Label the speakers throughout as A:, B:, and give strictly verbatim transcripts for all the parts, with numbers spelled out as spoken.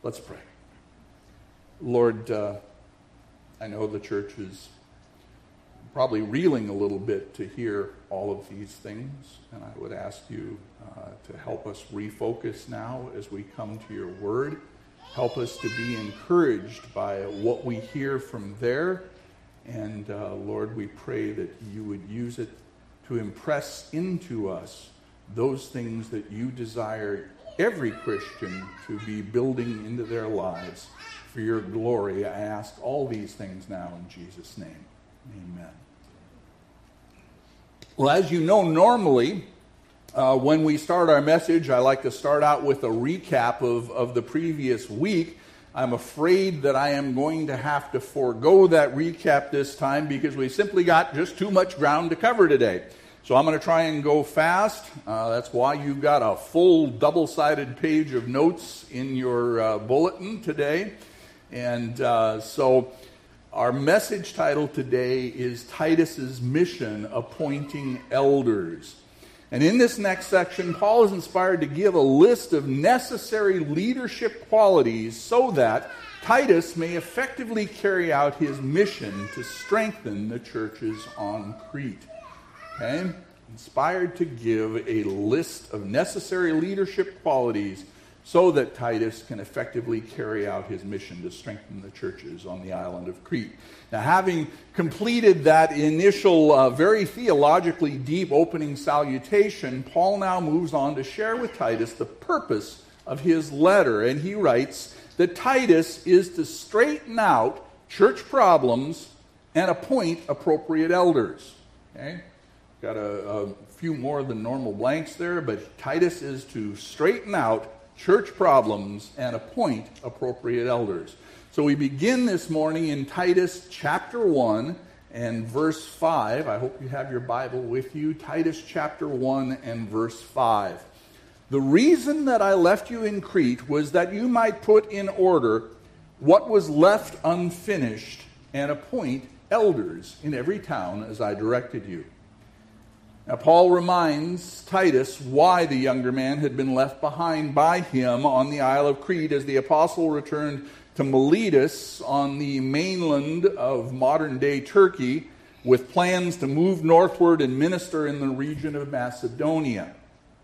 A: Let's pray. Lord, uh, I know the church is probably reeling a little bit to hear all of these things, and I would ask you uh, to help us refocus now as we come to your word. Help us to be encouraged by what we hear from there, and uh, Lord, we pray that you would use it to impress into us those things that you desire every Christian to be building into their lives. For your glory, I ask all these things now in Jesus' name. Amen. Well, as you know, normally, uh, when we start our message, I like to start out with a recap of, of the previous week. I'm afraid that I am going to have to forego that recap this time because we simply got just too much ground to cover today. So I'm going to try and go fast. Uh, that's why you've got a full double-sided page of notes in your uh, bulletin today. And uh, so our message title today is Titus's Mission, Appointing Elders. And in this next section, Paul is inspired to give a list of necessary leadership qualities so that Titus may effectively carry out his mission to strengthen the churches on Crete. Okay? Inspired to give a list of necessary leadership qualities so that Titus can effectively carry out his mission to strengthen the churches on the island of Crete. Now, having completed that initial, uh, very theologically deep opening salutation, Paul now moves on to share with Titus the purpose of his letter. And he writes that Titus is to straighten out church problems and appoint appropriate elders. Okay? Got a, a few more than normal blanks there, but Titus is to straighten out church problems and appoint appropriate elders. So we begin this morning in Titus chapter one and verse five. I hope you have your Bible with you. Titus chapter one and verse five. The reason that I left you in Crete was that you might put in order what was left unfinished and appoint elders in every town as I directed you. Now, Paul reminds Titus why the younger man had been left behind by him on the Isle of Crete as the apostle returned to Miletus on the mainland of modern-day Turkey with plans to move northward and minister in the region of Macedonia.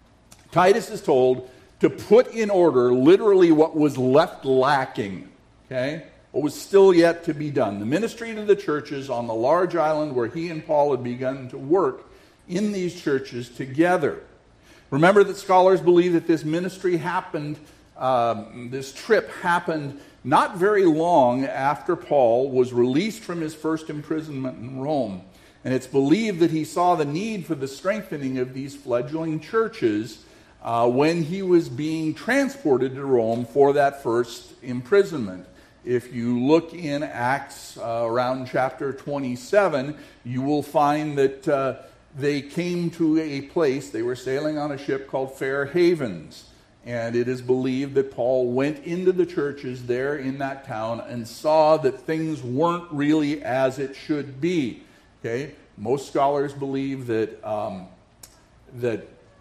A: Titus is told to put in order literally what was left lacking, okay? What was still yet to be done. The ministry to the churches on the large island where he and Paul had begun to work in these churches together. Remember that scholars believe that this ministry happened, um, this trip happened not very long after Paul was released from his first imprisonment in Rome. And it's believed that he saw the need for the strengthening of these fledgling churches uh, when he was being transported to Rome for that first imprisonment. If you look in Acts uh, around chapter twenty-seven, you will find that uh, they came to a place, they were sailing on a ship called Fair Havens. And it is believed that Paul went into the churches there in that town and saw that things weren't really as it should be. Okay? Most scholars believe that um, that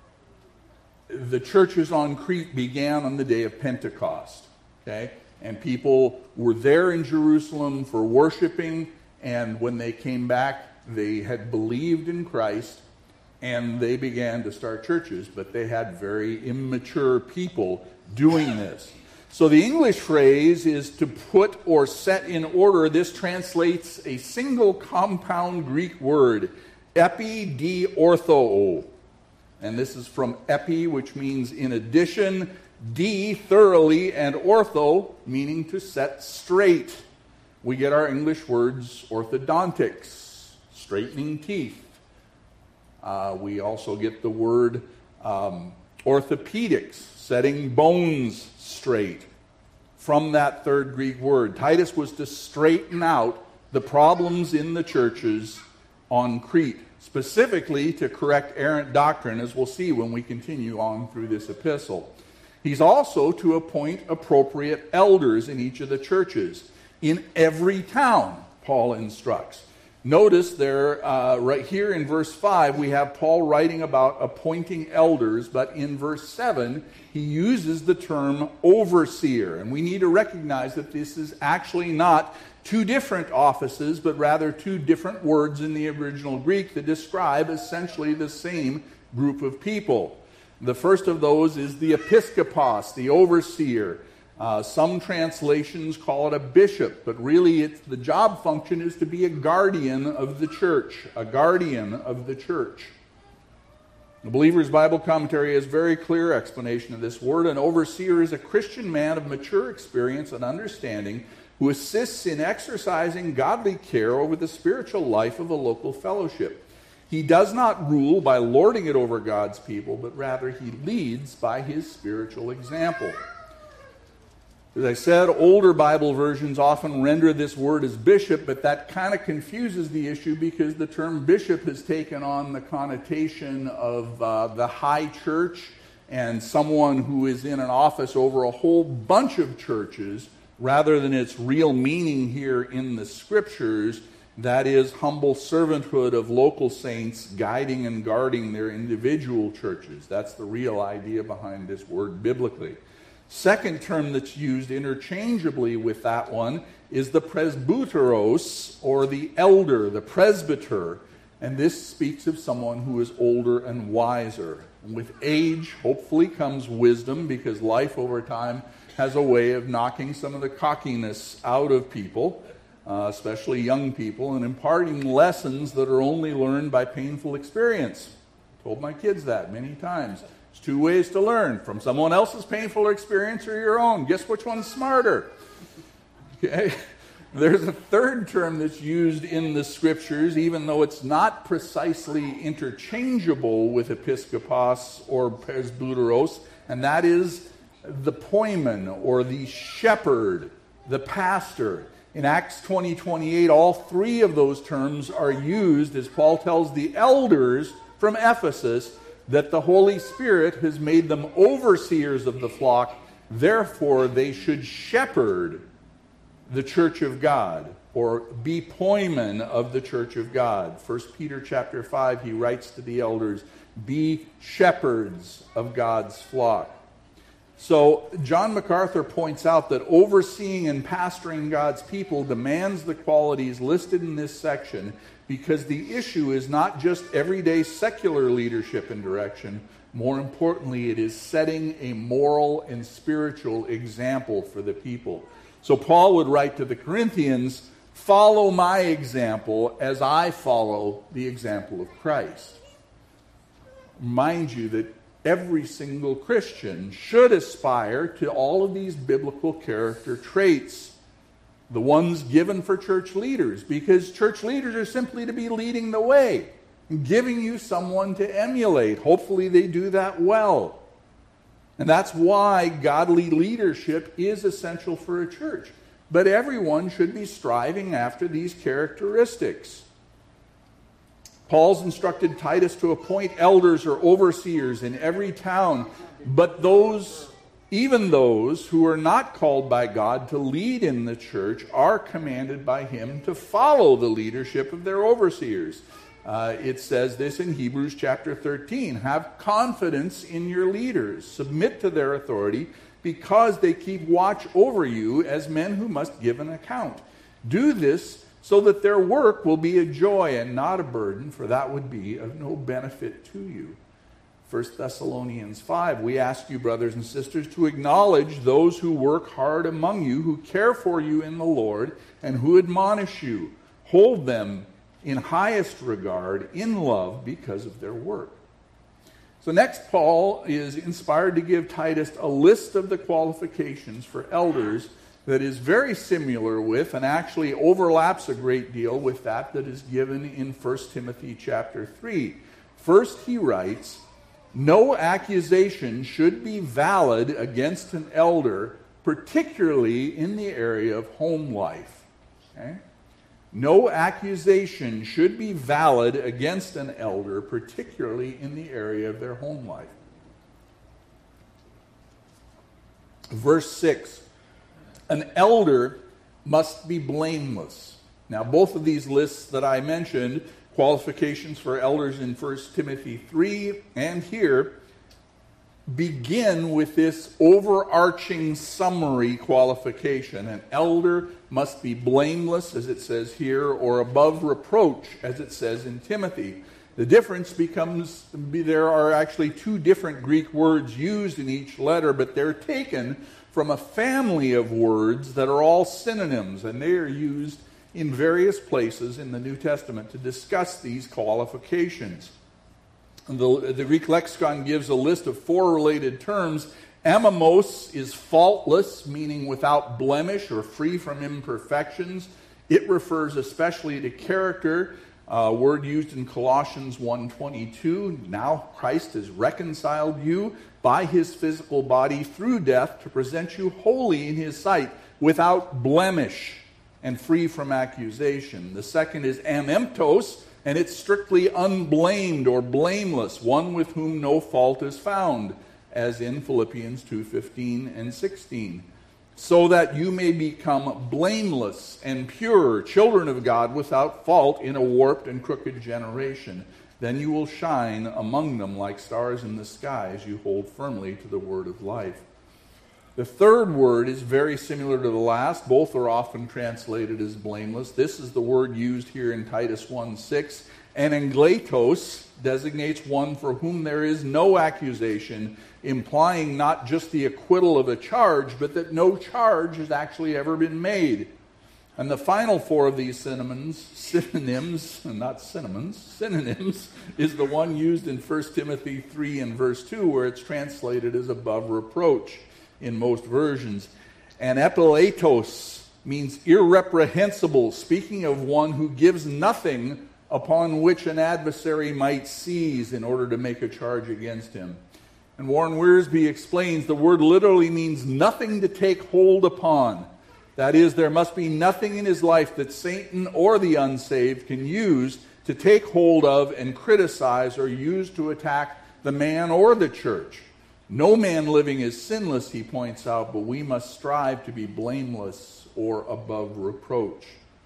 A: the churches on Crete began on the day of Pentecost. Okay? And people were there in Jerusalem for worshiping, and when they came back, they had believed in Christ, and they began to start churches, but they had very immature people doing this. So the English phrase is to put or set in order. This translates a single compound Greek word, epi di ortho. And this is from epi, which means in addition, di, thoroughly, and ortho, meaning to set straight. We get our English words orthodontics, straightening teeth. Uh, we also get the word um, orthopedics, setting bones straight. From that third Greek word, Titus was to straighten out the problems in the churches on Crete, specifically to correct errant doctrine, as we'll see when we continue on through this epistle. He's also to appoint appropriate elders in each of the churches. In every town, Paul instructs. Notice there, uh, right here in verse five, we have Paul writing about appointing elders, but in verse seven, he uses the term overseer. And we need to recognize that this is actually not two different offices, but rather two different words in the original Greek that describe essentially the same group of people. The first of those is the episkopos, the overseer. Uh, some translations call it a bishop, but really it's, the job function is to be a guardian of the church, a guardian of the church. The Believer's Bible Commentary has very clear explanation of this word. An overseer is a Christian man of mature experience and understanding who assists in exercising godly care over the spiritual life of a local fellowship. He does not rule by lording it over God's people, but rather he leads by his spiritual example. As I said, older Bible versions often render this word as bishop, but that kind of confuses the issue because the term bishop has taken on the connotation of uh, the high church and someone who is in an office over a whole bunch of churches, rather than its real meaning here in the Scriptures, that is humble servanthood of local saints guiding and guarding their individual churches. That's the real idea behind this word biblically. Second term that's used interchangeably with that one is the presbyteros, or the elder, the presbyter. And this speaks of someone who is older and wiser. And with age, hopefully, comes wisdom, because life over time has a way of knocking some of the cockiness out of people, uh, especially young people, and imparting lessons that are only learned by painful experience. I told my kids that many times. There's two ways to learn, from someone else's painful experience or your own. Guess which one's smarter? Okay. There's a third term that's used in the Scriptures, even though it's not precisely interchangeable with episkopos or presbyteros, and that is the poimen, or the shepherd, the pastor. In Acts twenty twenty-eight, all three of those terms are used as Paul tells the elders from Ephesus that the Holy Spirit has made them overseers of the flock, therefore they should shepherd the church of God, or be poimen of the church of God. First Peter chapter five, he writes to the elders, be shepherds of God's flock. So John MacArthur points out that overseeing and pastoring God's people demands the qualities listed in this section, because the issue is not just everyday secular leadership and direction. More importantly, it is setting a moral and spiritual example for the people. So Paul would write to the Corinthians, follow my example as I follow the example of Christ. Mind you that every single Christian should aspire to all of these biblical character traits, the ones given for church leaders, because church leaders are simply to be leading the way, giving you someone to emulate. Hopefully they do that well. And that's why godly leadership is essential for a church. But everyone should be striving after these characteristics. Paul's instructed Titus to appoint elders or overseers in every town, but those, even those who are not called by God to lead in the church, are commanded by him to follow the leadership of their overseers. Uh, it says this in Hebrews chapter thirteen. Have confidence in your leaders. Submit to their authority, because they keep watch over you as men who must give an account. Do this so that their work will be a joy and not a burden, for that would be of no benefit to you. First Thessalonians five, we ask you, brothers and sisters, to acknowledge those who work hard among you, who care for you in the Lord, and who admonish you. Hold them in highest regard, in love, because of their work. So next, Paul is inspired to give Titus a list of the qualifications for elders that is very similar with, and actually overlaps a great deal with, that that is given in First Timothy chapter three. First, he writes, no accusation should be valid against an elder, particularly in the area of home life. Okay? No accusation should be valid against an elder, particularly in the area of their home life. Verse six, an elder must be blameless. Now, both of these lists that I mentioned, qualifications for elders in First Timothy three and here, begin with this overarching summary qualification. An elder must be blameless, as it says here, or above reproach, as it says in Timothy. The difference becomes, there are actually two different Greek words used in each letter, but they're taken from a family of words that are all synonyms, and they are used in various places in the New Testament to discuss these qualifications. The, the Greek lexicon gives a list of four related terms. Amamos is faultless, meaning without blemish or free from imperfections. It refers especially to character, a word used in Colossians one twenty-two. Now Christ has reconciled you by his physical body through death to present you holy in his sight, without blemish and free from accusation. The second is amemptos, and it's strictly unblamed or blameless, one with whom no fault is found, as in Philippians two fifteen and sixteen. So that you may become blameless and pure, children of God without fault in a warped and crooked generation. Then you will shine among them like stars in the sky as you hold firmly to the word of life. The third word is very similar to the last. Both are often translated as blameless. This is the word used here in Titus one six. And angletos designates one for whom there is no accusation, implying not just the acquittal of a charge, but that no charge has actually ever been made. And the final four of these synonyms, synonyms, not cinnamons, synonyms, is the one used in First Timothy three and verse two, where it's translated as above reproach in most versions. And epiletos means irreprehensible, speaking of one who gives nothing upon which an adversary might seize in order to make a charge against him. And Warren Wiersbe explains the word literally means nothing to take hold upon. That is, there must be nothing in his life that Satan or the unsaved can use to take hold of and criticize or use to attack the man or the church. No man living is sinless, he points out, but we must strive to be blameless or above reproach.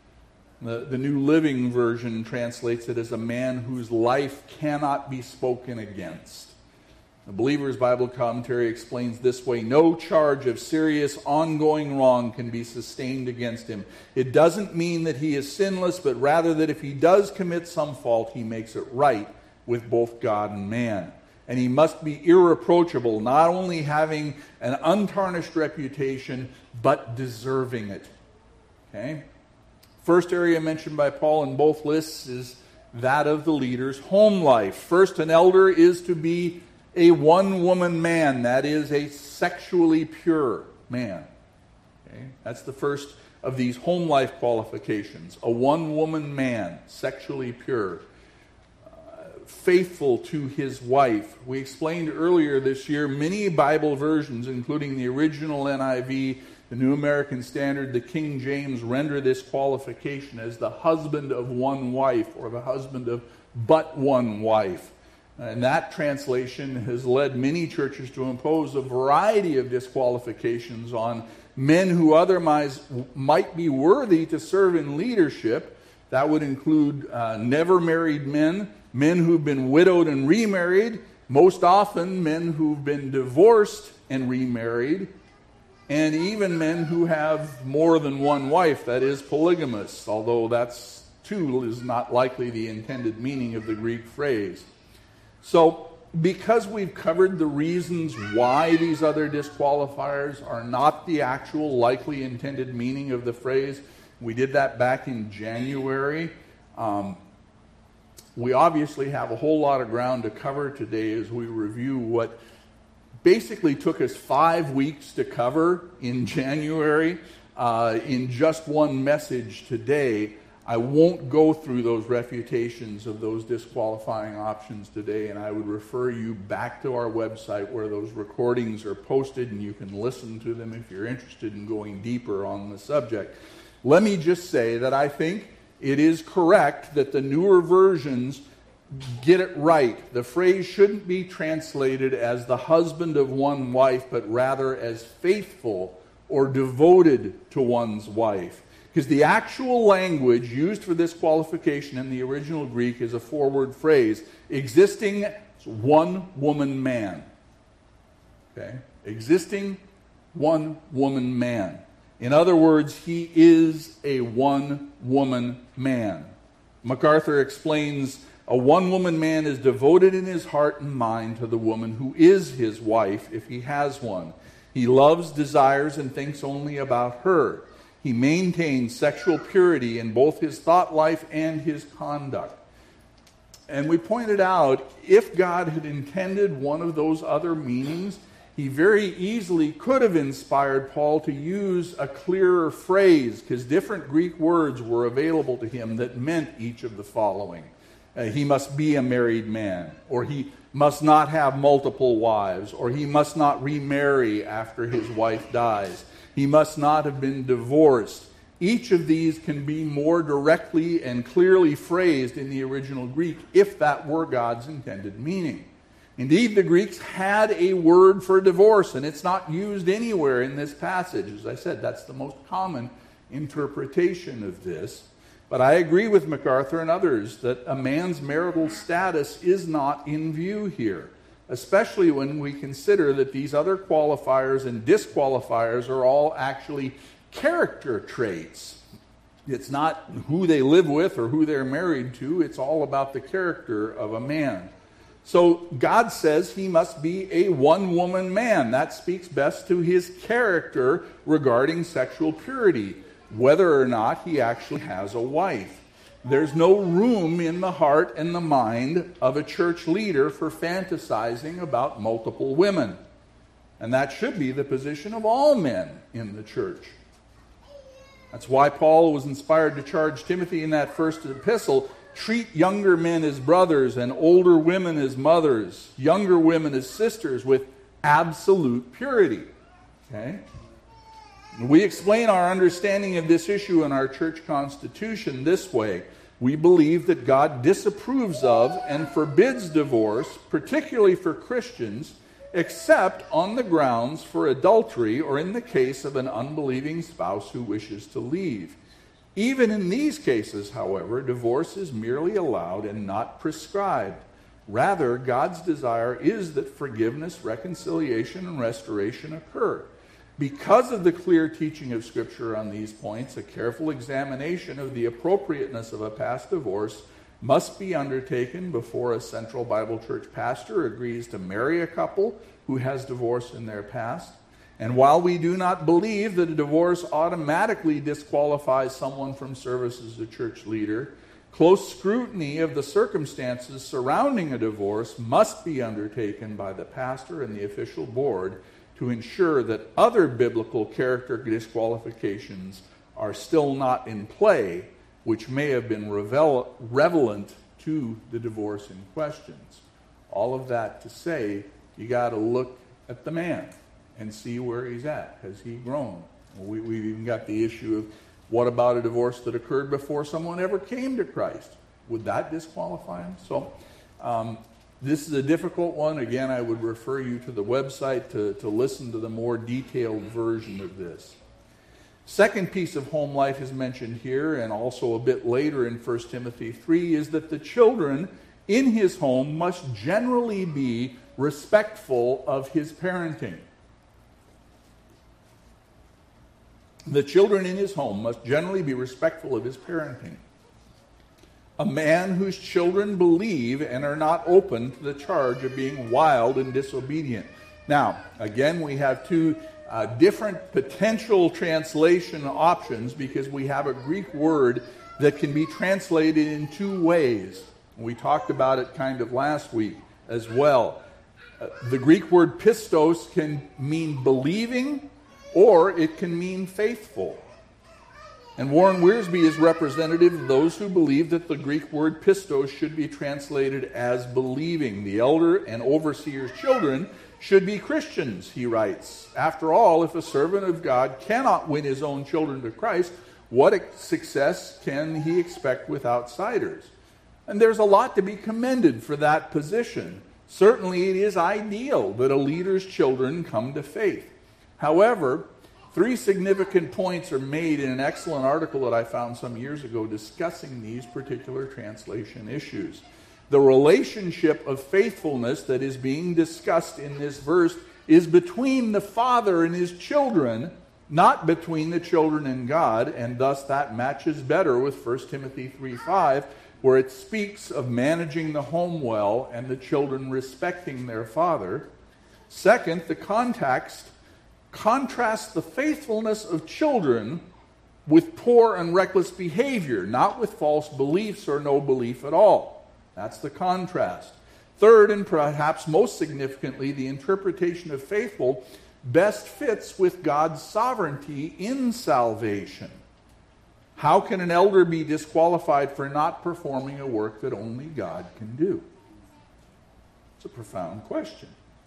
A: The, the New Living Version translates it as a man whose life cannot be spoken against. The Believer's Bible Commentary explains this way: no charge of serious ongoing wrong can be sustained against him. It doesn't mean that he is sinless, but rather that if he does commit some fault, he makes it right with both God and man. And he must be irreproachable, not only having an untarnished reputation, but deserving it. Okay? First area mentioned by Paul in both lists is that of the leader's home life. First, an elder is to be a one-woman man, that is, a sexually pure man. Okay? That's the first of these home life qualifications. A one-woman man, sexually pure, uh, faithful to his wife. We explained earlier this year many Bible versions, including the original N I V, the New American Standard, the King James, render this qualification as the husband of one wife, or the husband of but one wife. And that translation has led many churches to impose a variety of disqualifications on men who otherwise might be worthy to serve in leadership. That would include uh, never married men, men who've been widowed and remarried, most often men who've been divorced and remarried, and even men who have more than one wife, that is, polygamous, although that's too is not likely the intended meaning of the Greek phrase. So, because we've covered the reasons why these other disqualifiers are not the actual likely intended meaning of the phrase, we did that back in January. Um, we obviously have a whole lot of ground to cover today as we review what basically took us five weeks to cover in January uh, in just one message today. I won't go through those refutations of those disqualifying options today, and I would refer you back to our website where those recordings are posted, and you can listen to them if you're interested in going deeper on the subject. Let me just say that I think it is correct that the newer versions get it right. The phrase shouldn't be translated as the husband of one wife, but rather as faithful or devoted to one's wife. Because the actual language used for this qualification in the original Greek is a four-word phrase, existing one-woman man. Okay? Existing one-woman man. In other words, he is a one-woman man. MacArthur explains, a one-woman man is devoted in his heart and mind to the woman who is his wife, if he has one. He loves, desires, and thinks only about her. He maintains sexual purity in both his thought life and his conduct. And we pointed out, if God had intended one of those other meanings, he very easily could have inspired Paul to use a clearer phrase, because different Greek words were available to him that meant each of the following. Uh, he must be a married man, or he must not have multiple wives, or he must not remarry after his wife dies. He must not have been divorced. Each of these can be more directly and clearly phrased in the original Greek if that were God's intended meaning. Indeed, the Greeks had a word for divorce, and it's not used anywhere in this passage. As I said, that's the most common interpretation of this. But I agree with MacArthur and others that a man's marital status is not in view here, especially when we consider that these other qualifiers and disqualifiers are all actually character traits. It's not who they live with or who they're married to. It's all about the character of a man. So God says he must be a one-woman man. That speaks best to his character regarding sexual purity, whether or not he actually has a wife. There's no room in the heart and the mind of a church leader for fantasizing about multiple women. And that should be the position of all men in the church. That's why Paul was inspired to charge Timothy in that first epistle, treat younger men as brothers and older women as mothers, younger women as sisters with absolute purity. Okay? We explain our understanding of this issue in our church constitution this way. We believe that God disapproves of and forbids divorce, particularly for Christians, except on the grounds for adultery or in the case of an unbelieving spouse who wishes to leave. Even in these cases, however, divorce is merely allowed and not prescribed. Rather, God's desire is that forgiveness, reconciliation, and restoration occur. Because of the clear teaching of Scripture on these points, a careful examination of the appropriateness of a past divorce must be undertaken before a Central Bible Church pastor agrees to marry a couple who has divorce in their past. And while we do not believe that a divorce automatically disqualifies someone from service as a church leader, close scrutiny of the circumstances surrounding a divorce must be undertaken by the pastor and the official board to ensure that other biblical character disqualifications are still not in play, which may have been revel- relevant to the divorce in questions. All of that to say, you got to look at the man and see where he's at. Has he grown? We, we've even got the issue of what about a divorce that occurred before someone ever came to Christ? Would that disqualify him? So um, this is a difficult one. Again, I would refer you to the website to, to listen to the more detailed version of this. Second piece of home life is mentioned here, and also a bit later in First Timothy three, is that the children in his home must generally be respectful of his parenting. The children in his home must generally be respectful of his parenting. A man whose children believe and are not open to the charge of being wild and disobedient. Now, again, we have two uh, different potential translation options because we have a Greek word that can be translated in two ways. We talked about it kind of last week as well. Uh, the Greek word pistos can mean believing, or it can mean faithful. And Warren Wiersbe is representative of those who believe that the Greek word pistos should be translated as believing. The elder and overseer's children should be Christians, he writes. After all, if a servant of God cannot win his own children to Christ, what success can he expect with outsiders? And there's a lot to be commended for that position. Certainly it is ideal that a leader's children come to faith. However, Three significant points are made in an excellent article that I found some years ago discussing these particular translation issues. The relationship of faithfulness that is being discussed in this verse is between the father and his children, not between the children and God, and thus that matches better with First Timothy three five, where it speaks of managing the home well and the children respecting their father. Second, the context contrasts the faithfulness of children with poor and reckless behavior, not with false beliefs or no belief at all. That's the contrast. Third, and perhaps most significantly, the interpretation of faithful best fits with God's sovereignty in salvation. How can an elder be disqualified for not performing a work that only God can do? It's a profound question.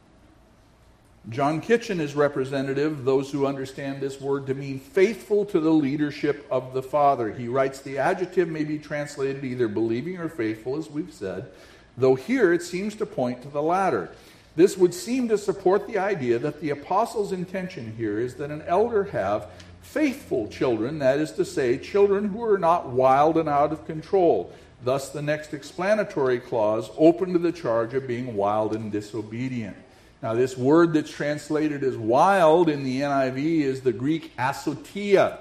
A: John Kitchen is representative, those who understand this word to mean faithful to the leadership of the Father. He writes, the adjective may be translated either believing or faithful, as we've said, though here it seems to point to the latter. This would seem to support the idea that the apostle's intention here is that an elder have faithful children, that is to say, children who are not wild and out of control. Thus, the next explanatory clause open to the charge of being wild and disobedient. Now, this word that's translated as wild in the N I V is the Greek asotia.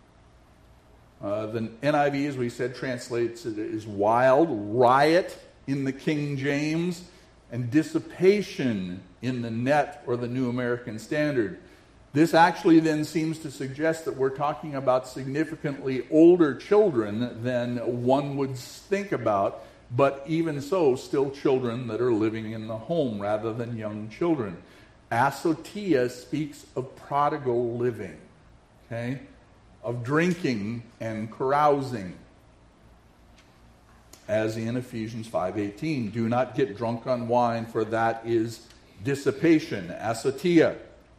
A: Uh, the N I V, as we said, translates it as wild, riot in the King James, and dissipation in the Net or the New American Standard. This actually then seems to suggest that we're talking about significantly older children than one would think about, but even so, still children that are living in the home rather than young children. Asotia speaks of prodigal living, okay, of drinking and carousing. As in Ephesians five eighteen, do not get drunk on wine, for that is dissipation, asotia.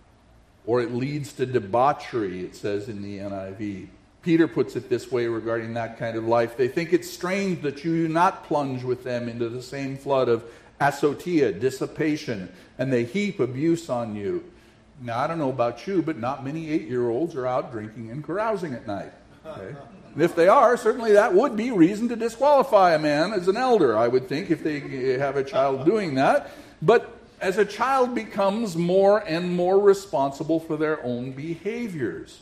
A: Or it leads to debauchery, it says in the N I V. Peter puts it this way regarding that kind of life. They think it's strange that you do not plunge with them into the same flood of asotia, dissipation, and they heap abuse on you. Now, I don't know about you, but not many eight-year-olds are out drinking and carousing at night. Okay? And if they are, certainly that would be reason to disqualify a man as an elder, I would think, if they have a child doing that. But as a child becomes more and more responsible for their own behaviors,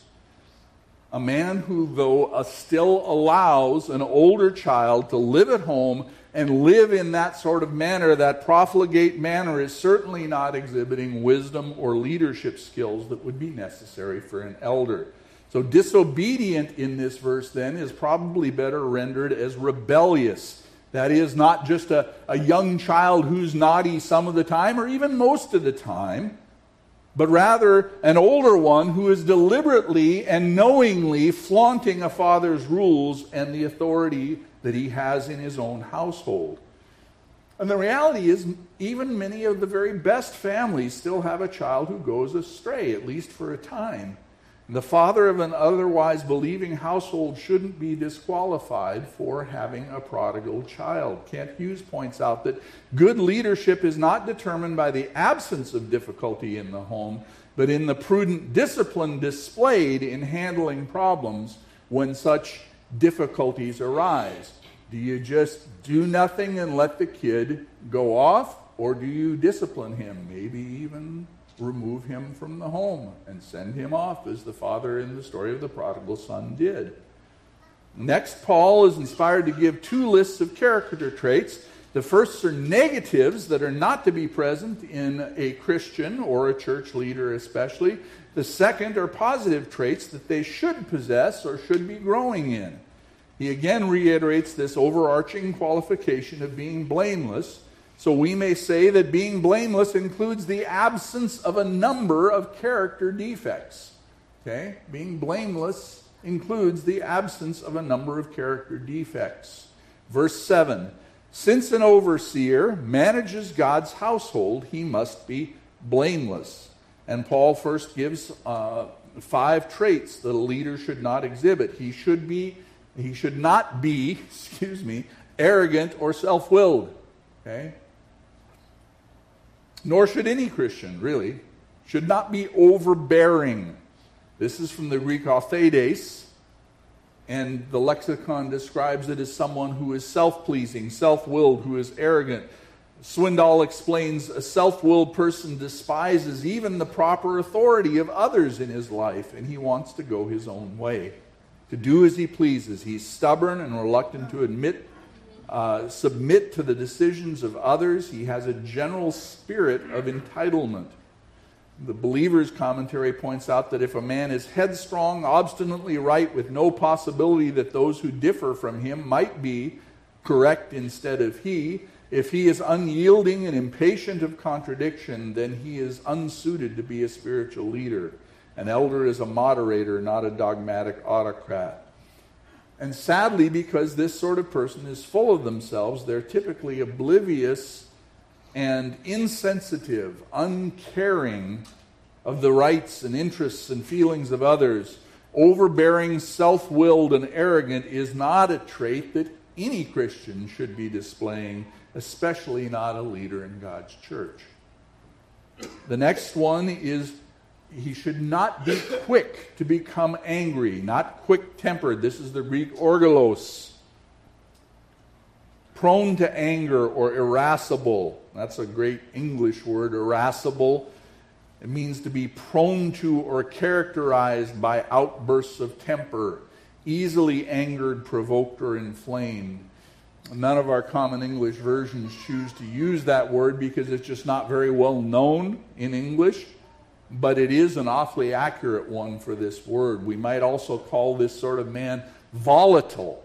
A: a man who, though, uh, still allows an older child to live at home and live in that sort of manner, that profligate manner, is certainly not exhibiting wisdom or leadership skills that would be necessary for an elder. So disobedient in this verse, then, is probably better rendered as rebellious. That is, not just a, a young child who's naughty some of the time or even most of the time, but rather an older one who is deliberately and knowingly flaunting a father's rules and the authority that he has in his own household. And the reality is, even many of the very best families still have a child who goes astray, at least for a time. The father of an otherwise believing household shouldn't be disqualified for having a prodigal child. Kent Hughes points out that good leadership is not determined by the absence of difficulty in the home, but in the prudent discipline displayed in handling problems when such difficulties arise. Do you just do nothing and let the kid go off, or do you discipline him, maybe even remove him from the home and send him off, as the father in the story of the prodigal son did? Next, Paul is inspired to give two lists of character traits. The first are negatives that are not to be present in a Christian or a church leader especially. The second are positive traits that they should possess or should be growing in. He again reiterates this overarching qualification of being blameless. So we may say that being blameless includes the absence of a number of character defects. Okay? Being blameless includes the absence of a number of character defects. Verse seven, since an overseer manages God's household, he must be blameless. And Paul first gives uh, five traits that a leader should not exhibit. He should be, he should not be, excuse me, arrogant or self-willed. Okay? Nor should any Christian, really, should not be overbearing. This is from the Greek authedes, and the lexicon describes it as someone who is self-pleasing, self-willed, who is arrogant. Swindoll explains a self-willed person despises even the proper authority of others in his life, and he wants to go his own way, to do as he pleases. He's stubborn and reluctant to admit, uh, submit to the decisions of others. He has a general spirit of entitlement. The Believer's commentary points out that if a man is headstrong, obstinately right, with no possibility that those who differ from him might be correct instead of he, if he is unyielding and impatient of contradiction, then he is unsuited to be a spiritual leader. An elder is a moderator, not a dogmatic autocrat. And sadly, because this sort of person is full of themselves, they're typically oblivious and insensitive, uncaring of the rights and interests and feelings of others. Overbearing, self-willed, and arrogant is not a trait that any Christian should be displaying, especially not a leader in God's church. The next one is he should not be quick to become angry, not quick-tempered. This is the Greek orgelos. Prone to anger or irascible. That's a great English word, irascible. It means to be prone to or characterized by outbursts of temper, easily angered, provoked, or inflamed. None of our common English versions choose to use that word because it's just not very well known in English, but it is an awfully accurate one for this word. We might also call this sort of man volatile.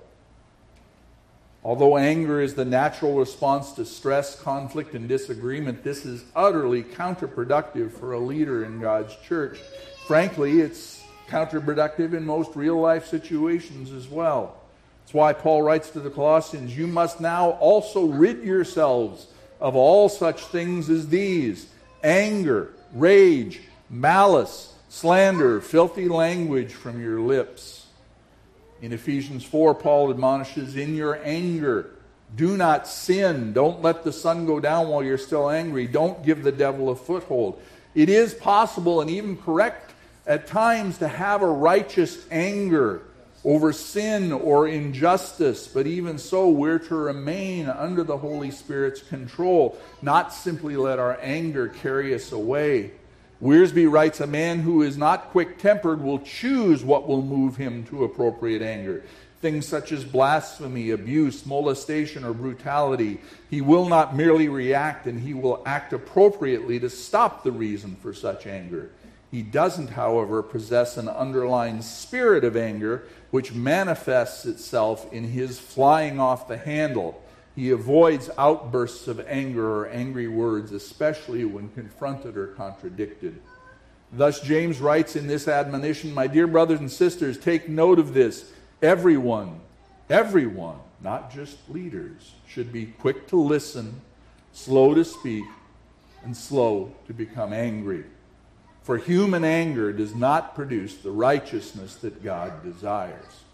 A: Although anger is the natural response to stress, conflict, and disagreement, this is utterly counterproductive for a leader in God's church. Frankly, it's counterproductive in most real-life situations as well. That's why Paul writes to the Colossians, "You must now also rid yourselves of all such things as these: anger, rage, malice, slander, filthy language from your lips." In Ephesians four, Paul admonishes, "In your anger, do not sin. Don't let the sun go down while you're still angry. Don't give the devil a foothold." It is possible and even correct at times to have a righteous anger over sin or injustice, but even so, we're to remain under the Holy Spirit's control, not simply let our anger carry us away. Wiersbe writes, "A man who is not quick-tempered will choose what will move him to appropriate anger. Things such as blasphemy, abuse, molestation, or brutality. He will not merely react, and he will act appropriately to stop the reason for such anger. He doesn't, however, possess an underlying spirit of anger which manifests itself in his flying off the handle. He avoids outbursts of anger or angry words, especially when confronted or contradicted." Thus James writes in this admonition, "My dear brothers and sisters, take note of this. Everyone, everyone, not just leaders, should be quick to listen, slow to speak, and slow to become angry. For human anger does not produce the righteousness that God desires."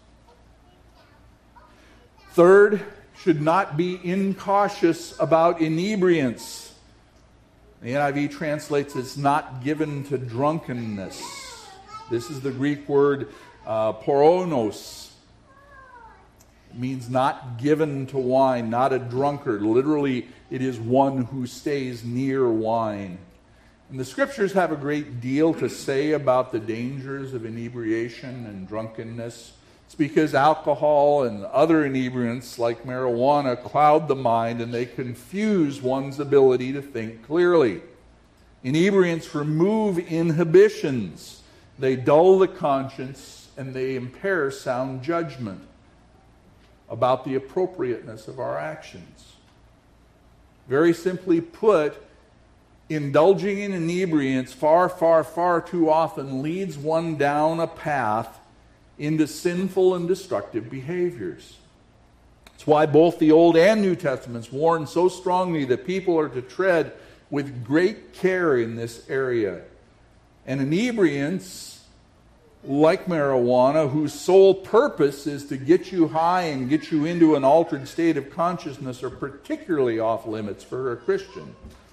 A: Third, should not be incautious about inebriants. The N I V translates it's not given to drunkenness. This is the Greek word uh, poronos. It means not given to wine, not a drunkard. Literally, it is one who stays near wine. And the Scriptures have a great deal to say about the dangers of inebriation and drunkenness. It's because alcohol and other inebriants like marijuana cloud the mind and they confuse one's ability to think clearly. Inebriants remove inhibitions. They dull the conscience and they impair sound judgment about the appropriateness of our actions. Very simply put, indulging in inebriants far, far, far too often leads one down a path into sinful and destructive behaviors. That's why both the Old and New Testaments warn so strongly that people are to tread with great care in this area. And inebriants, like marijuana, whose sole purpose is to get you high and get you into an altered state of consciousness, are particularly off limits for a Christian.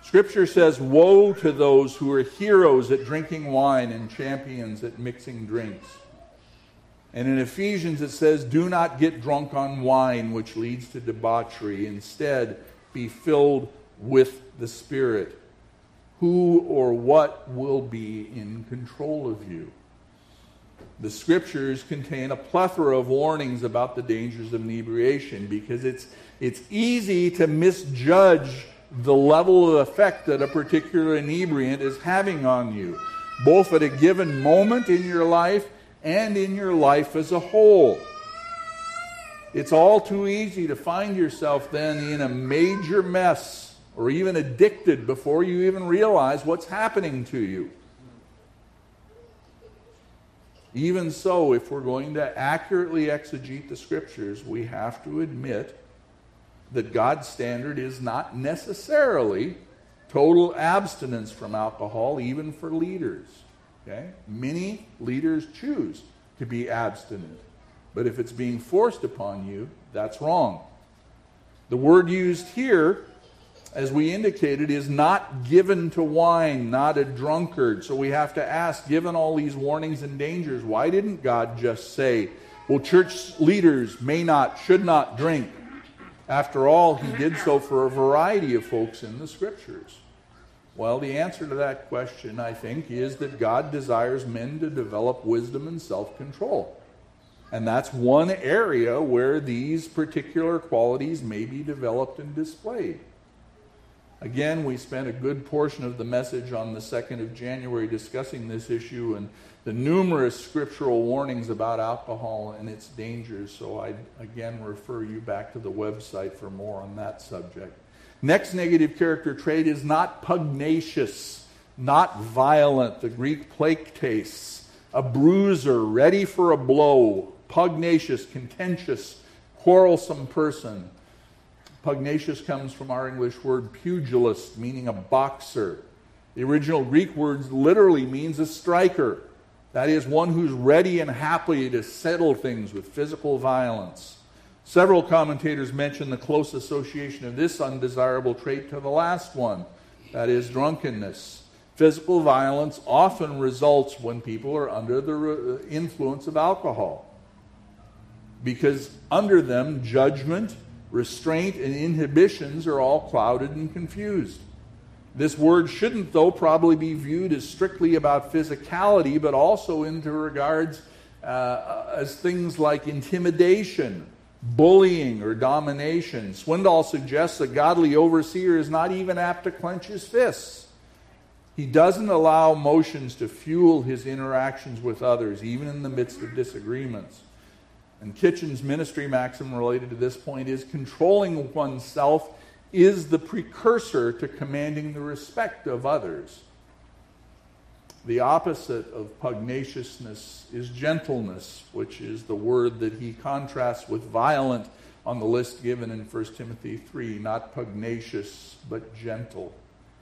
A: Scripture says, woe to those who are heroes at drinking wine and champions at mixing drinks. And in Ephesians it says, do not get drunk on wine, which leads to debauchery. Instead, be filled with the Spirit. Who or what will be in control of you? The Scriptures contain a plethora of warnings about the dangers of inebriation, because it's, it's easy to misjudge the level of effect that a particular inebriant is having on you, both at a given moment in your life and in your life as a whole. It's all too easy to find yourself then in a major mess or even addicted before you even realize what's happening to you. Even so, if we're going to accurately exegete the Scriptures, we have to admit that God's standard is not necessarily total abstinence from alcohol, even for leaders. Okay? Many leaders choose to be abstinent. But if it's being forced upon you, that's wrong. The word used here, as we indicated, is not given to wine, not a drunkard. So we have to ask, given all these warnings and dangers, why didn't God just say, well, church leaders may not, should not drink? After all, he did so for a variety of folks in the Scriptures. Well, the answer to that question, I think, is that God desires men to develop wisdom and self-control. And that's one area where these particular qualities may be developed and displayed. Again, we spent a good portion of the message on the second of January discussing this issue and the numerous scriptural warnings about alcohol and its dangers. So I again refer you back to the website for more on that subject. Next negative character trait is not pugnacious, not violent. The Greek plaketes, a bruiser, ready for a blow, pugnacious, contentious, quarrelsome person. Pugnacious comes from our English word pugilist, meaning a boxer. The original Greek word literally means a striker. That is, one who's ready and happy to settle things with physical violence. Several commentators mention the close association of this undesirable trait to the last one, that is, drunkenness. Physical violence often results when people are under the influence of alcohol, because under them, judgment, restraint, and inhibitions are all clouded and confused. This word shouldn't, though, probably be viewed as strictly about physicality, but also into regards uh, as things like intimidation, bullying, or domination. Swindoll suggests a godly overseer is not even apt to clench his fists. He doesn't allow emotions to fuel his interactions with others, even in the midst of disagreements. And Kitchen's ministry maxim related to this point is controlling oneself is the precursor to commanding the respect of others. The opposite of pugnaciousness is gentleness, which is the word that he contrasts with violent on the list given in First Timothy three, not pugnacious, but gentle.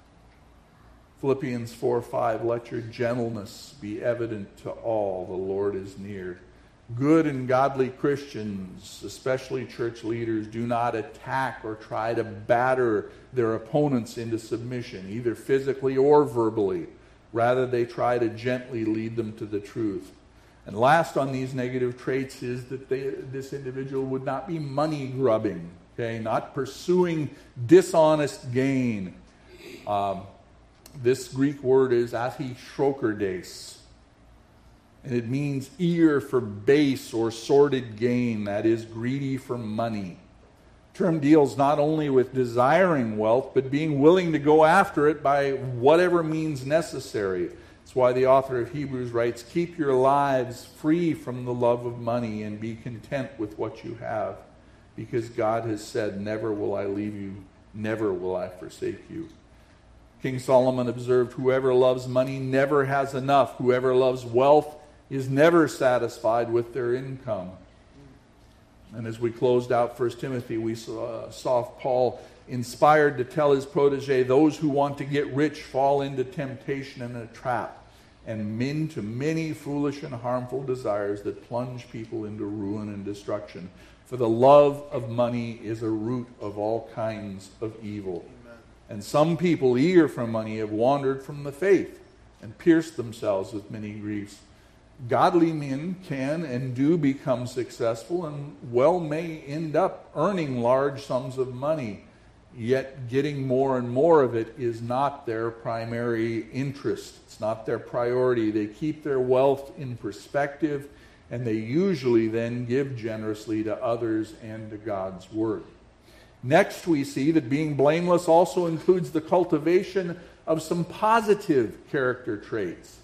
A: Philippians four five, let your gentleness be evident to all, the Lord is near. Good and godly Christians, especially church leaders, do not attack or try to batter their opponents into submission, either physically or verbally. Rather, they try to gently lead them to the truth. And last on these negative traits is that they, this individual would not be money grubbing, okay, not pursuing dishonest gain. Um, this Greek word is athishrokerdes. And it means eager for base or sordid gain, that is, greedy for money. The term deals not only with desiring wealth, but being willing to go after it by whatever means necessary. That's why the author of Hebrews writes, keep your lives free from the love of money and be content with what you have, because God has said, never will I leave you, never will I forsake you. King Solomon observed, whoever loves money never has enough. Whoever loves wealth is never satisfied with their income. And as we closed out First Timothy, we saw, saw Paul inspired to tell his protege, those who want to get rich fall into temptation and a trap, and into many foolish and harmful desires that plunge people into ruin and destruction. For the love of money is a root of all kinds of evil. Amen. And some people eager for money have wandered from the faith and pierced themselves with many griefs. Godly men can and do become successful and well may end up earning large sums of money, yet getting more and more of it is not their primary interest. It's not their priority. They keep their wealth in perspective, and they usually then give generously to others and to God's word. Next, we see that being blameless also includes the cultivation of some positive character traits.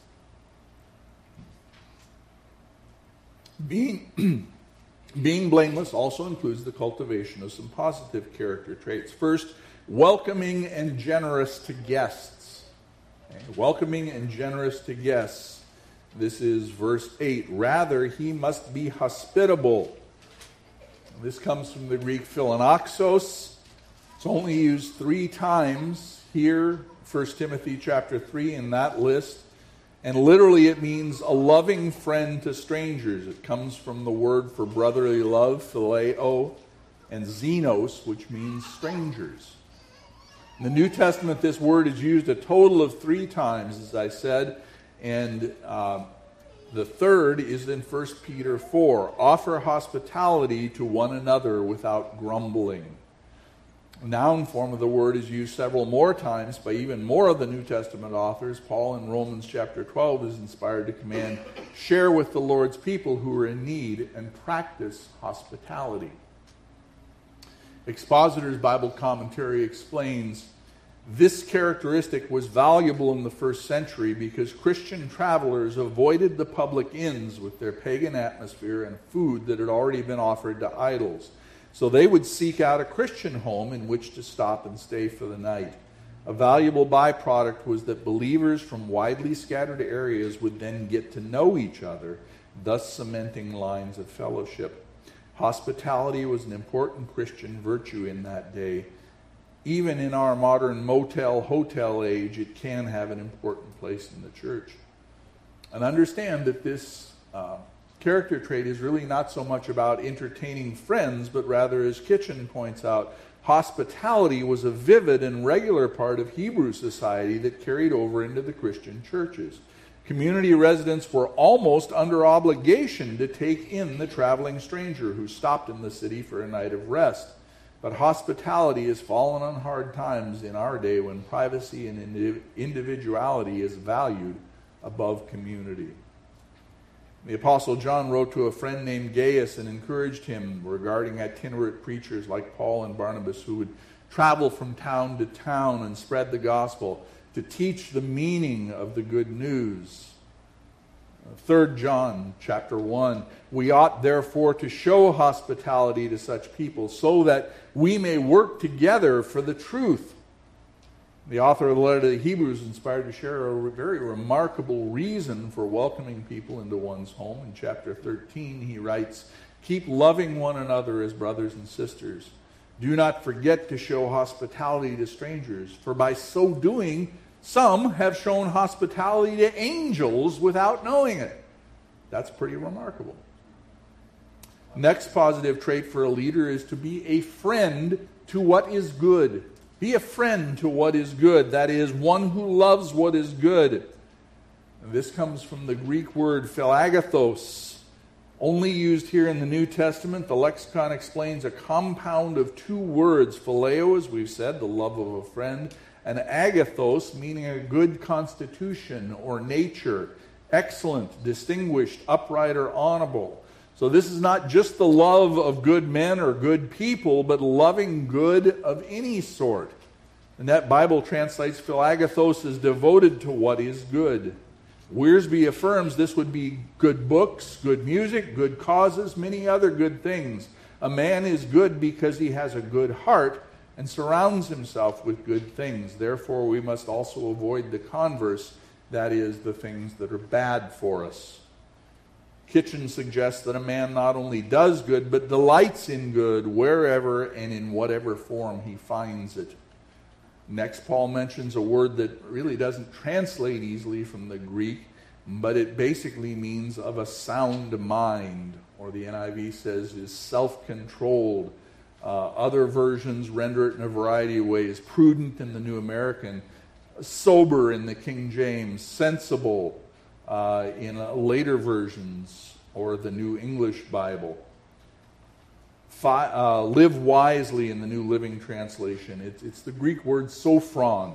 A: Being, being blameless also includes the cultivation of some positive character traits. First, welcoming and generous to guests. Okay, welcoming and generous to guests. This is verse eight. Rather, he must be hospitable. This comes from the Greek philonoxos. It's only used three times here, First Timothy chapter three in that list. And literally it means a loving friend to strangers. It comes from the word for brotherly love, phileo, and xenos, which means strangers. In the New Testament, this word is used a total of three times, as I said, and uh, the third is in First Peter four. Offer hospitality to one another without grumbling. The noun form of the word is used several more times by even more of the New Testament authors. Paul in Romans chapter twelve is inspired to command, share with the Lord's people who are in need and practice hospitality. Expositor's Bible Commentary explains, this characteristic was valuable in the first century because Christian travelers avoided the public inns with their pagan atmosphere and food that had already been offered to idols. So they would seek out a Christian home in which to stop and stay for the night. A valuable byproduct was that believers from widely scattered areas would then get to know each other, thus cementing lines of fellowship. Hospitality was an important Christian virtue in that day. Even in our modern motel, hotel age, it can have an important place in the church. And understand that this uh, character trait is really not so much about entertaining friends, but rather, as Kitchen points out, hospitality was a vivid and regular part of Hebrew society that carried over into the Christian churches. Community residents were almost under obligation to take in the traveling stranger who stopped in the city for a night of rest. But hospitality has fallen on hard times in our day when privacy and individuality is valued above community. The Apostle John wrote to a friend named Gaius and encouraged him regarding itinerant preachers like Paul and Barnabas who would travel from town to town and spread the gospel to teach the meaning of the good news. Third John chapter one, we ought therefore to show hospitality to such people so that we may work together for the truth. The author of the letter to the Hebrews is inspired to share a very remarkable reason for welcoming people into one's home. In chapter thirteen, he writes, keep loving one another as brothers and sisters. Do not forget to show hospitality to strangers, for by so doing, some have shown hospitality to angels without knowing it. That's pretty remarkable. Next positive trait for a leader is to be a friend to what is good. Be a friend to what is good. That is, one who loves what is good. And this comes from the Greek word philagathos, only used here in the New Testament. The lexicon explains a compound of two words, phileo, as we've said, the love of a friend, and agathos, meaning a good constitution or nature, excellent, distinguished, upright, or honorable. So this is not just the love of good men or good people, but loving good of any sort. And that Bible translates philagathos as devoted to what is good. Wiersbe affirms this would be good books, good music, good causes, many other good things. A man is good because he has a good heart and surrounds himself with good things. Therefore, we must also avoid the converse, that is, the things that are bad for us. Kitchen suggests that a man not only does good, but delights in good wherever and in whatever form he finds it. Next, Paul mentions a word that really doesn't translate easily from the Greek, but it basically means of a sound mind, or the N I V says is self-controlled. Uh, other versions render it in a variety of ways. Prudent in the New American, sober in the King James, sensible uh, in uh, later versions or the New English Bible. Fi- uh, live wisely in the New Living Translation. It's, it's the Greek word sophron.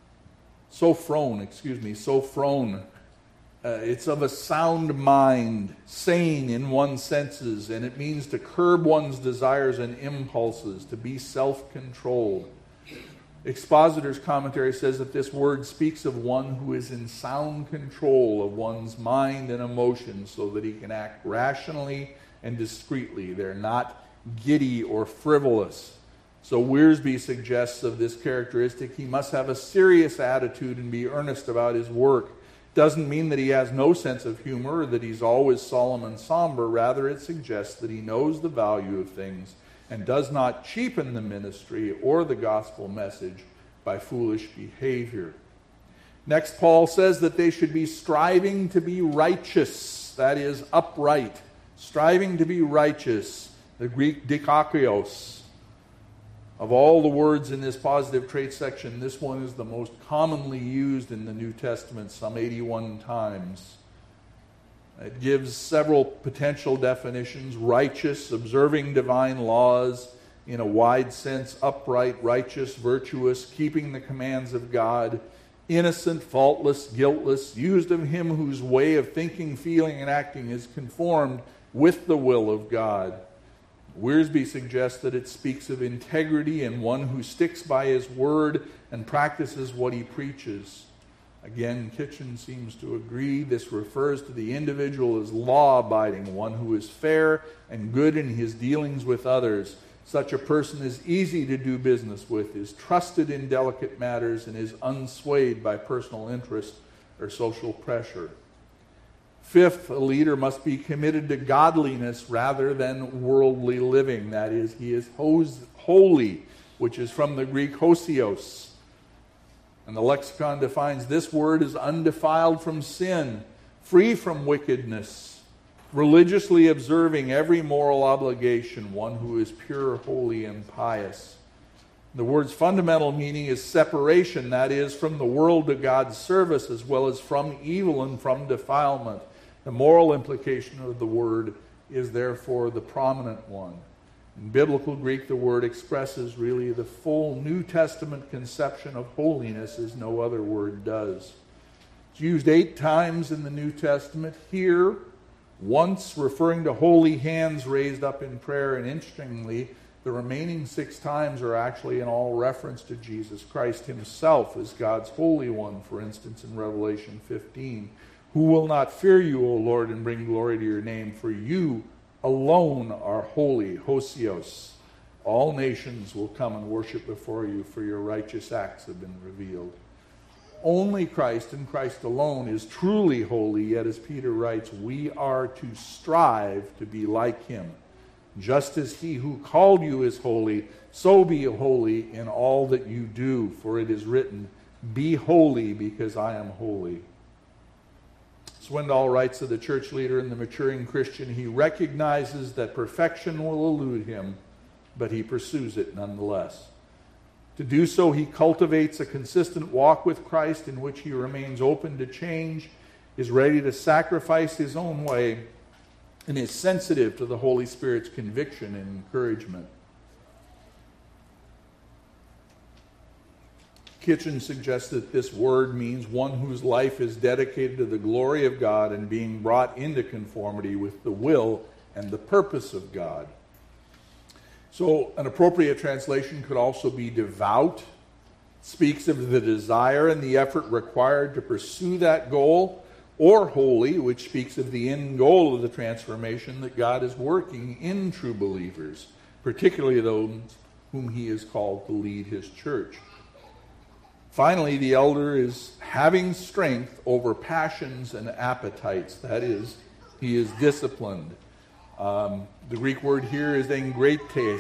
A: Sophron, excuse me, sophron. Uh, it's of a sound mind, sane in one's senses, and it means to curb one's desires and impulses, to be self-controlled. Expositor's commentary says that this word speaks of one who is in sound control of one's mind and emotions so that he can act rationally and discreetly. They're not giddy or frivolous. So Wiersbe suggests of this characteristic, he must have a serious attitude and be earnest about his work. Doesn't mean that he has no sense of humor or that he's always solemn and somber. Rather, it suggests that he knows the value of things and does not cheapen the ministry or the gospel message by foolish behavior. Next, Paul says that they should be striving to be righteous, that is, upright. Striving to be righteous, the Greek dikakios. Of all the words in this positive trait section, this one is the most commonly used in the New Testament, some eighty-one times. It gives several potential definitions: righteous, observing divine laws, in a wide sense, upright, righteous, virtuous, keeping the commands of God, innocent, faultless, guiltless, used of him whose way of thinking, feeling, and acting is conformed with the will of God. Wiersbe suggests that it speaks of integrity and one who sticks by his word and practices what he preaches. Again, Kitchen seems to agree. This refers to the individual as law-abiding, one who is fair and good in his dealings with others. Such a person is easy to do business with, is trusted in delicate matters, and is unswayed by personal interest or social pressure. Fifth, a leader must be committed to godliness rather than worldly living. That is, he is holy, which is from the Greek hosios. And the lexicon defines this word as undefiled from sin, free from wickedness, religiously observing every moral obligation, one who is pure, holy, and pious. The word's fundamental meaning is separation, that is, from the world to God's service, as well as from evil and from defilement. The moral implication of the word is therefore the prominent one. In biblical Greek, the word expresses really the full New Testament conception of holiness as no other word does. It's used eight times in the New Testament. Here, once referring to holy hands raised up in prayer, and interestingly, the remaining six times are actually in all reference to Jesus Christ himself as God's Holy One, for instance, in Revelation fifteen. Who will not fear you, O Lord, and bring glory to your name? For you alone are holy, hosios. All nations will come and worship before you, for your righteous acts have been revealed. Only Christ and Christ alone is truly holy, yet as Peter writes, we are to strive to be like him. Just as he who called you is holy, so be holy in all that you do, for it is written, be holy because I am holy. Swindoll writes of the church leader and the maturing Christian, he recognizes that perfection will elude him, but he pursues it nonetheless. To do so, he cultivates a consistent walk with Christ in which he remains open to change, is ready to sacrifice his own way, and is sensitive to the Holy Spirit's conviction and encouragement. Kitchen suggests that this word means one whose life is dedicated to the glory of God and being brought into conformity with the will and the purpose of God. So an appropriate translation could also be devout. It speaks of the desire and the effort required to pursue that goal, or holy, which speaks of the end goal of the transformation that God is working in true believers, particularly those whom he is called to lead his church. Finally, the elder is having strength over passions and appetites. That is, he is disciplined. Um, the Greek word here is engretes.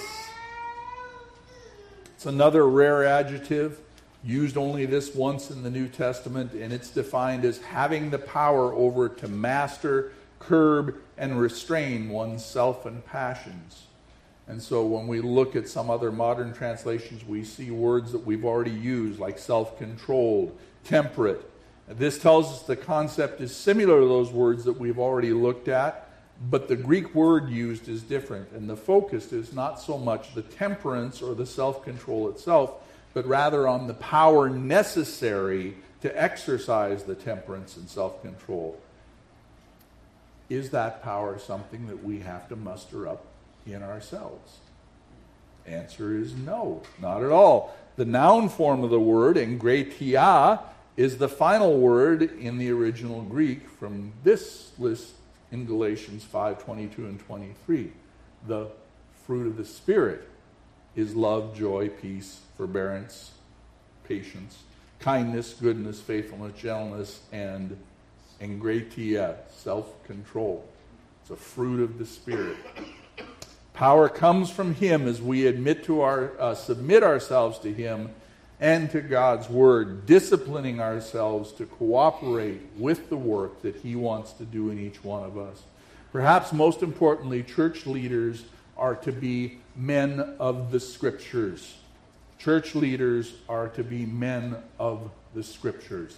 A: It's another rare adjective, used only this once in the New Testament, and it's defined as having the power over to master, curb, and restrain one's self and passions. And so when we look at some other modern translations, we see words that we've already used, like self-controlled, temperate. This tells us the concept is similar to those words that we've already looked at, but the Greek word used is different. And the focus is not so much the temperance or the self-control itself, but rather on the power necessary to exercise the temperance and self-control. Is that power something that we have to muster up in ourselves? Answer is no, not at all. The noun form of the word, engratia, is the final word in the original Greek from this list in Galatians five twenty-two and twenty-three. The fruit of the Spirit is love, joy, peace, forbearance, patience, kindness, goodness, faithfulness, gentleness, and engratia, self-control. It's a fruit of the Spirit. Power comes from Him as we admit to our, uh, submit ourselves to Him and to God's Word, disciplining ourselves to cooperate with the work that He wants to do in each one of us. Perhaps most importantly, church leaders are to be men of the Scriptures. Church leaders are to be men of the Scriptures.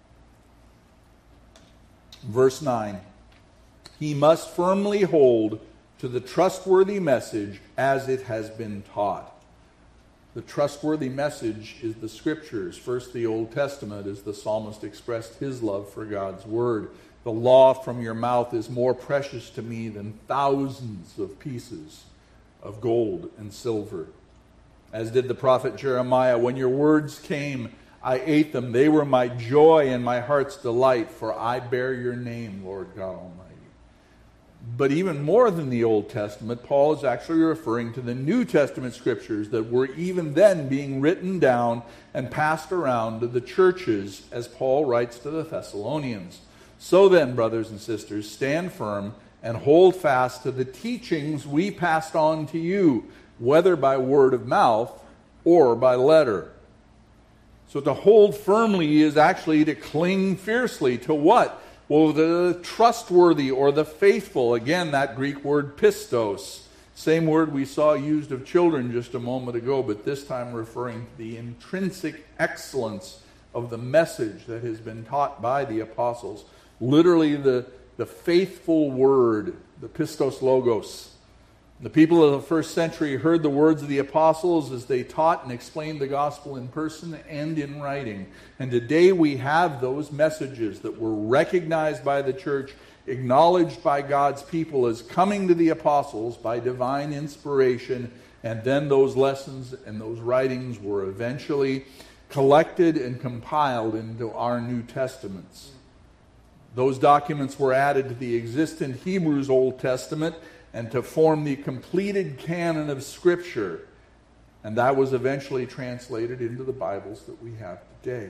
A: Verse nine, he must firmly hold to the trustworthy message as it has been taught. The trustworthy message is the Scriptures. First, the Old Testament, as the psalmist expressed his love for God's Word. The law from your mouth is more precious to me than thousands of pieces of gold and silver. As did the prophet Jeremiah, when your words came, I ate them. They were my joy and my heart's delight, for I bear your name, Lord God Almighty. But even more than the Old Testament, Paul is actually referring to the New Testament Scriptures that were even then being written down and passed around to the churches, as Paul writes to the Thessalonians. So then, brothers and sisters, stand firm and hold fast to the teachings we passed on to you, whether by word of mouth or by letter. So to hold firmly is actually to cling fiercely to what? Well, the trustworthy or the faithful. Again, that Greek word pistos. Same word we saw used of children just a moment ago, but this time referring to the intrinsic excellence of the message that has been taught by the apostles. Literally the, the faithful word, the pistos logos. The people of the first century heard the words of the apostles as they taught and explained the gospel in person and in writing. And today we have those messages that were recognized by the church, acknowledged by God's people as coming to the apostles by divine inspiration. And then those lessons and those writings were eventually collected and compiled into our New Testaments. Those documents were added to the existing Hebrews Old Testament and to form the completed canon of Scripture. And that was eventually translated into the Bibles that we have today.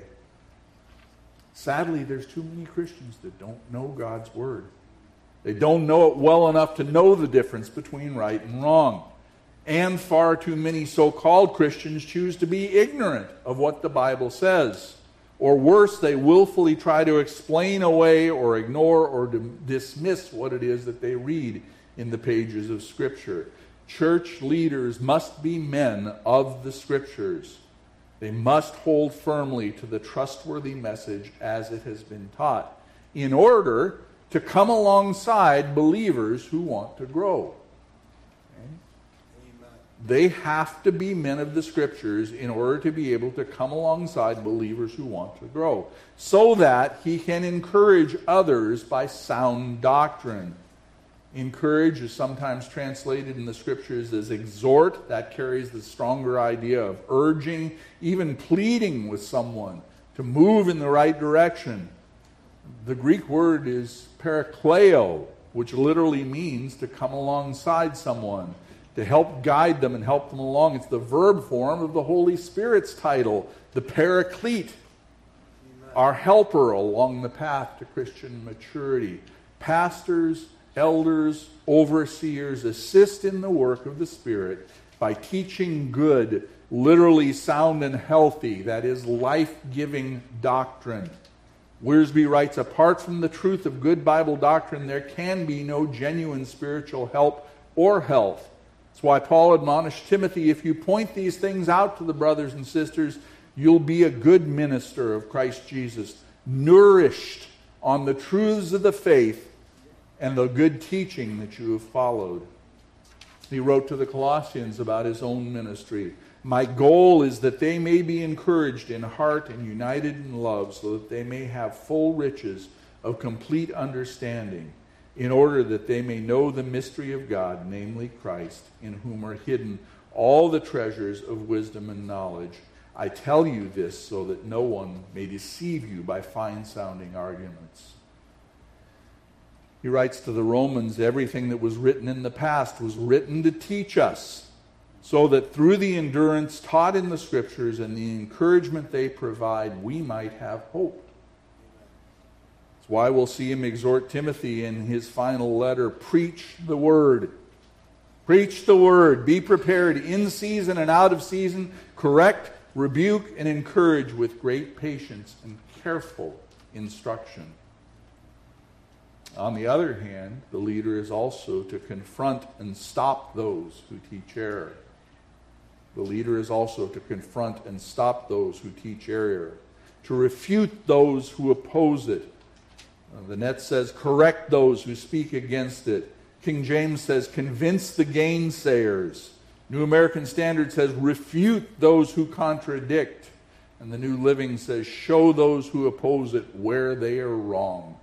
A: Sadly, there's too many Christians that don't know God's Word. They don't know it well enough to know the difference between right and wrong. And far too many so-called Christians choose to be ignorant of what the Bible says. Or worse, they willfully try to explain away or ignore or dismiss what it is that they read in the pages of Scripture. Church leaders must be men of the Scriptures. They must hold firmly to the trustworthy message as it has been taught in order to come alongside believers who want to grow. Okay? They have to be men of the Scriptures in order to be able to come alongside believers who want to grow, so that he can encourage others by sound doctrine. Encourage is sometimes translated in the Scriptures as exhort. That carries the stronger idea of urging, even pleading with someone to move in the right direction. The Greek word is parakleo, which literally means to come alongside someone, to help guide them and help them along. It's the verb form of the Holy Spirit's title, the Paraclete, Amen. Our helper along the path to Christian maturity. Pastors, elders, overseers assist in the work of the Spirit by teaching good, literally sound and healthy, that is, life-giving doctrine. Wiersbe writes, apart from the truth of good Bible doctrine, there can be no genuine spiritual help or health. That's why Paul admonished Timothy, if you point these things out to the brothers and sisters, you'll be a good minister of Christ Jesus, nourished on the truths of the faith and the good teaching that you have followed. He wrote to the Colossians about his own ministry. My goal is that they may be encouraged in heart and united in love, so that they may have full riches of complete understanding, in order that they may know the mystery of God, namely Christ, in whom are hidden all the treasures of wisdom and knowledge. I tell you this so that no one may deceive you by fine-sounding arguments. He writes to the Romans, everything that was written in the past was written to teach us, so that through the endurance taught in the Scriptures and the encouragement they provide, we might have hope. That's why we'll see him exhort Timothy in his final letter, preach the word. Preach the word. Be prepared in season and out of season. Correct, rebuke, and encourage with great patience and careful instruction. On the other hand, the leader is also to confront and stop those who teach error. The leader is also to confront and stop those who teach error, to refute those who oppose it. Uh, the Net says, correct those who speak against it. King James says, convince the gainsayers. New American Standard says, refute those who contradict. And the New Living says, show those who oppose it where they are wrong.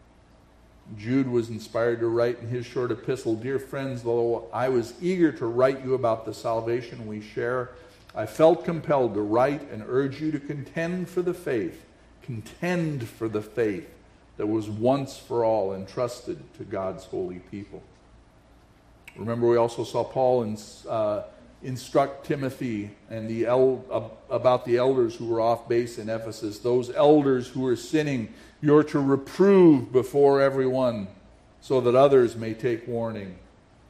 A: Jude was inspired to write in his short epistle, dear friends, though I was eager to write you about the salvation we share, I felt compelled to write and urge you to contend for the faith, contend for the faith that was once for all entrusted to God's holy people. Remember, we also saw Paul in, uh, instruct Timothy and the el- uh, about the elders who were off base in Ephesus. Those elders who were sinning, you're to reprove before everyone, so that others may take warning.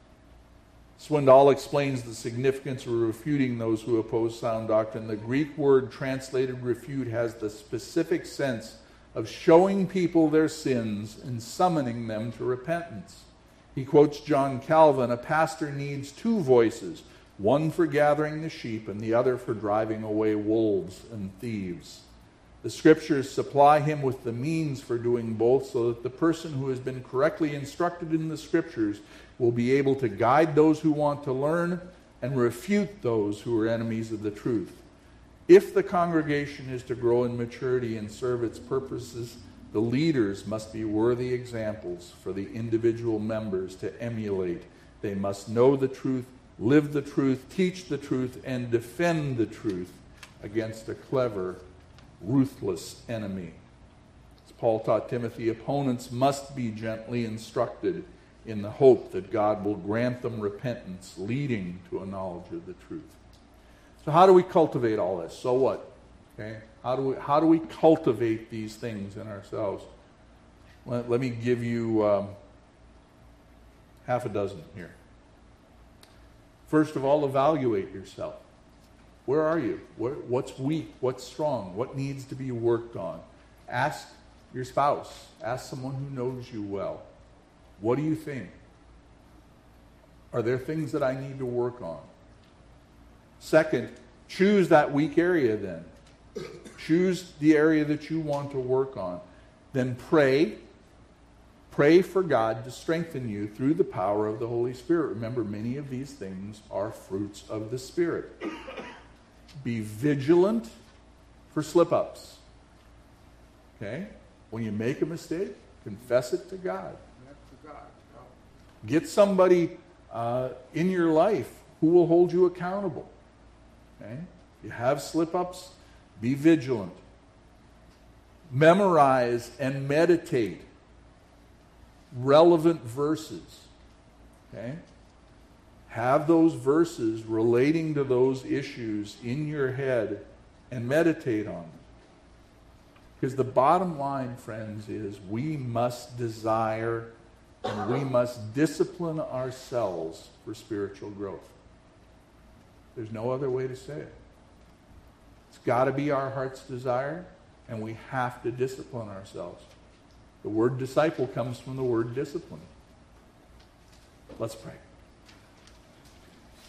A: Swindoll explains the significance of refuting those who oppose sound doctrine. The Greek word translated refute has the specific sense of showing people their sins and summoning them to repentance. He quotes John Calvin, a pastor needs two voices, one for gathering the sheep and the other for driving away wolves and thieves. The Scriptures supply him with the means for doing both, so that the person who has been correctly instructed in the Scriptures will be able to guide those who want to learn and refute those who are enemies of the truth. If the congregation is to grow in maturity and serve its purposes, the leaders must be worthy examples for the individual members to emulate. They must know the truth, live the truth, teach the truth, and defend the truth against a clever, ruthless enemy. As Paul taught Timothy, opponents must be gently instructed in the hope that God will grant them repentance, leading to a knowledge of the truth. So how do we cultivate all this? So what? Okay? How do we, how do we cultivate these things in ourselves? Let, let me give you um, half a dozen here. First of all, evaluate yourself. Where are you? What, what's weak? What's strong? What needs to be worked on? Ask your spouse. Ask someone who knows you well. What do you think? Are there things that I need to work on? Second, choose that weak area then. Choose the area that you want to work on. Then pray. Pray for God to strengthen you through the power of the Holy Spirit. Remember, many of these things are fruits of the Spirit. Be vigilant for slip-ups. Okay? When you make a mistake, confess it to God. Get somebody uh, in your life who will hold you accountable. Okay? If you have slip-ups, be vigilant. Memorize and meditate relevant verses. Okay? Have those verses relating to those issues in your head and meditate on them. Because the bottom line, friends, is we must desire and we must discipline ourselves for spiritual growth. There's no other way to say it. It's got to be our heart's desire, and we have to discipline ourselves. The word disciple comes from the word discipline. Let's pray.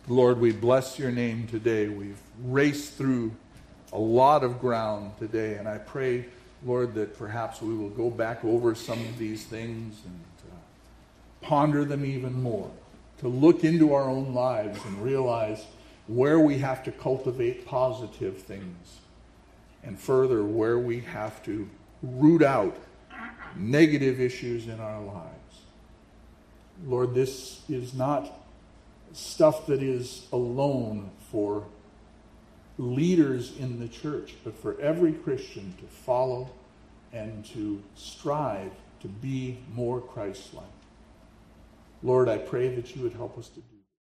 A: Lord, we bless your name today. We've raced through a lot of ground today, and I pray, Lord, that perhaps we will go back over some of these things and uh, ponder them even more, to look into our own lives and realize where we have to cultivate positive things, and further, where we have to root out negative issues in our lives. Lord, this is not stuff that is alone for leaders in the church, but for every Christian to follow and to strive to be more Christ-like. Lord, I pray that you would help us to do